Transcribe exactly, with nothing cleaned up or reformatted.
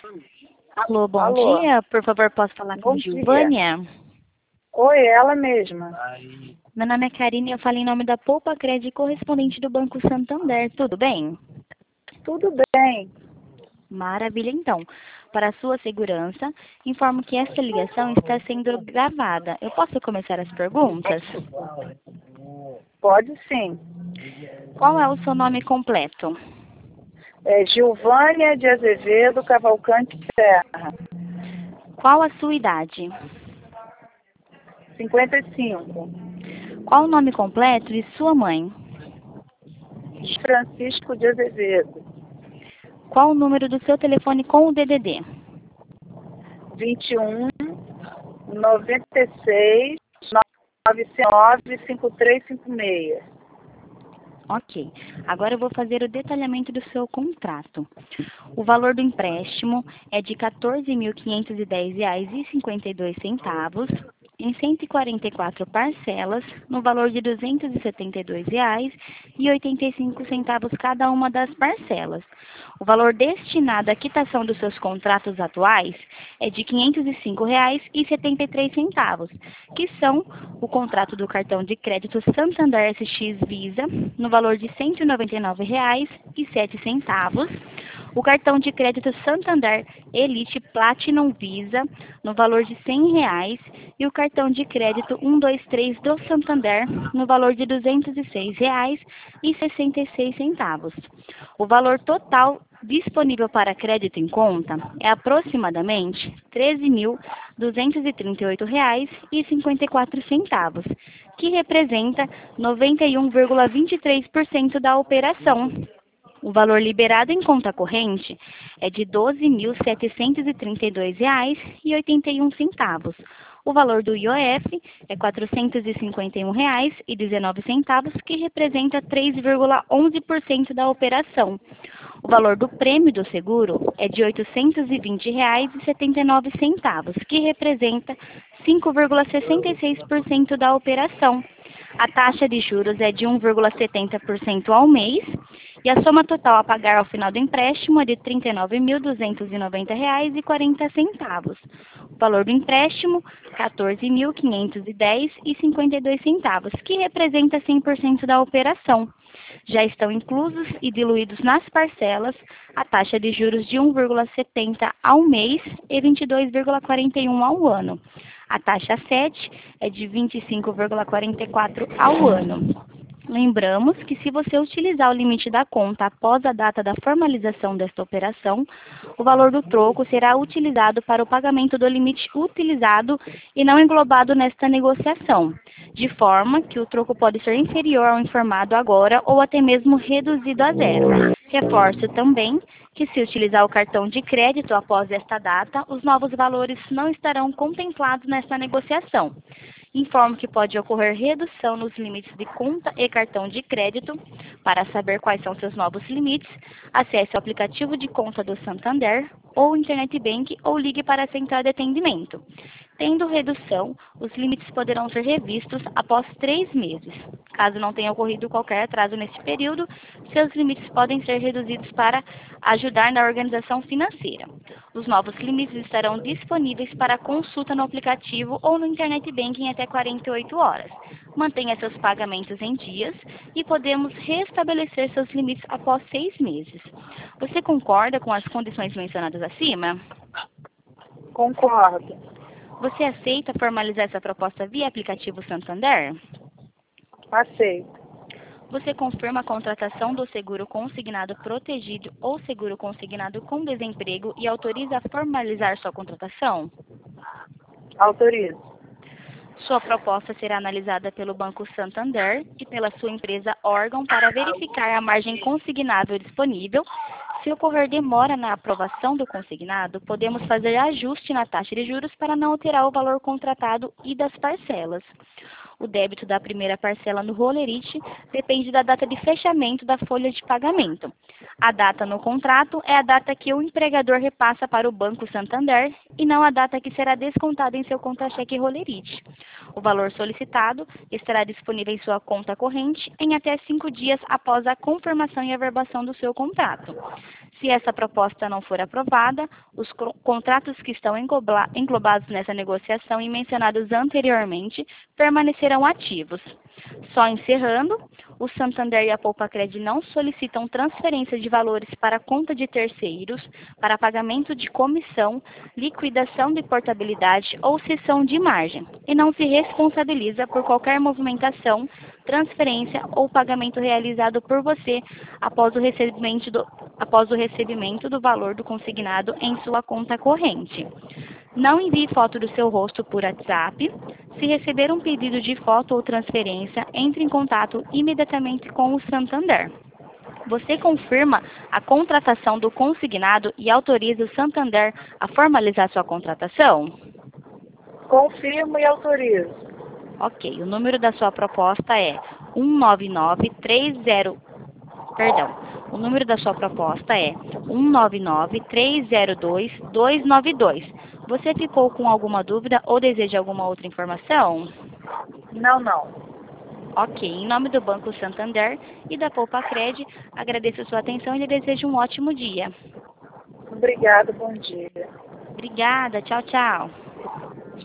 Alô, bom Alô. dia. Por favor, posso falar Bom com dia. Gilvânia? Oi, ela mesma. Meu nome é Karine e eu falo em nome da Poupa Crédito correspondente do Banco Santander. Tudo bem? Tudo bem. Maravilha, então. Para a sua segurança, informo que esta ligação está sendo gravada. Eu posso começar as perguntas? Pode sim. Qual é o seu nome completo? É Gilvânia de Azevedo Cavalcante Serra, Qual a sua idade? cinquenta e cinco. Qual o nome completo de sua mãe? Francisco de Azevedo, Qual o número do seu telefone com o D D D? vinte e um, noventa e seis, noventa e nove, cinquenta e três cinquenta e seis. Ok. Agora eu vou fazer o detalhamento do seu contrato. O valor do empréstimo é de quatorze mil quinhentos e dez reais e cinquenta e dois centavos em cento e quarenta e quatro parcelas, no valor de duzentos e setenta e dois reais e oitenta e cinco centavos cada uma das parcelas. O valor destinado à quitação dos seus contratos atuais é de quinhentos e cinco reais e setenta e três centavos, que são o contrato do cartão de crédito Santander S X Visa, no valor de cento e noventa e nove reais e sete centavos, o cartão de crédito Santander Elite Platinum Visa, no valor de cem reais, e o cartão de crédito cento e vinte e três do Santander, no valor de duzentos e seis reais e sessenta e seis centavos. O valor total disponível para crédito em conta é aproximadamente treze mil duzentos e trinta e oito reais e cinquenta e quatro centavos, que representa noventa e um vírgula vinte e três por cento da operação. O valor liberado em conta corrente é de doze mil setecentos e trinta e dois reais e oitenta e um centavos. O valor do I O F é quatrocentos e cinquenta e um reais e dezenove centavos, que representa três vírgula onze por cento da operação. O valor do prêmio do seguro é de oitocentos e vinte reais e setenta e nove centavos, que representa cinco vírgula sessenta e seis por cento da operação. A taxa de juros é de um vírgula setenta por cento ao mês e a soma total a pagar ao final do empréstimo é de trinta e nove mil duzentos e noventa reais e quarenta centavos. O valor do empréstimo, quatorze mil quinhentos e dez reais e cinquenta e dois centavos, que representa cem por cento da operação. Já estão inclusos e diluídos nas parcelas a taxa de juros de um vírgula setenta ao mês e vinte e dois vírgula quarenta e um ao ano. A taxa sete é de vinte e cinco vírgula quarenta e quatro ao ano. Lembramos que se você utilizar o limite da conta após a data da formalização desta operação, o valor do troco será utilizado para o pagamento do limite utilizado e não englobado nesta negociação, de forma que o troco pode ser inferior ao informado agora ou até mesmo reduzido a zero. Reforço também que, se utilizar o cartão de crédito após esta data, os novos valores não estarão contemplados nesta negociação. Informo que pode ocorrer redução nos limites de conta e cartão de crédito. Para saber quais são seus novos limites, acesse o aplicativo de conta do Santander ou Internet Bank ou ligue para a central de atendimento. Tendo redução, os limites poderão ser revistos após três meses. Caso não tenha ocorrido qualquer atraso nesse período, seus limites podem ser reduzidos para ajudar na organização financeira. Os novos limites estarão disponíveis para consulta no aplicativo ou no Internet Banking em até quarenta e oito horas. Mantenha seus pagamentos em dias e podemos restabelecer seus limites após seis meses. Você concorda com as condições mencionadas acima? Concordo. Você aceita formalizar essa proposta via aplicativo Santander? Aceito. Você confirma a contratação do seguro consignado protegido ou seguro consignado com desemprego e autoriza a formalizar sua contratação? Autorizo. Sua proposta será analisada pelo Banco Santander e pela sua empresa órgão para verificar a margem consignável disponível. Se ocorrer demora na aprovação do consignado, podemos fazer ajuste na taxa de juros para não alterar o valor contratado e das parcelas. O débito da primeira parcela no Rolerite depende da data de fechamento da folha de pagamento. A data no contrato é a data que o empregador repassa para o Banco Santander e não a data que será descontada em seu conta-cheque Rolerite. O valor solicitado estará disponível em sua conta corrente em até cinco dias após a confirmação e averbação do seu contrato. Se essa proposta não for aprovada, os co- contratos que estão engloba- englobados nessa negociação e mencionados anteriormente permanecerão ativos. Só encerrando, o Santander e a Poupacred não solicitam transferência de valores para a conta de terceiros, para pagamento de comissão, liquidação de portabilidade ou cessão de margem, e não se responsabiliza por qualquer movimentação, transferência ou pagamento realizado por você após o recebimento do, após o recebimento do valor do consignado em sua conta corrente. Não envie foto do seu rosto por WhatsApp. Se receber um pedido de foto ou transferência, entre em contato imediatamente com o Santander. Você confirma a contratação do consignado e autoriza o Santander a formalizar sua contratação? Confirmo e autorizo. Ok, o número da sua proposta é um nove nove três zero, perdão, o número da sua proposta é um nove nove três zero dois dois nove dois. Você ficou com alguma dúvida ou deseja alguma outra informação? Não, não. Ok, em nome do Banco Santander e da Poupacred, agradeço a sua atenção e lhe desejo um ótimo dia. Obrigada, bom dia. Obrigada, tchau, tchau.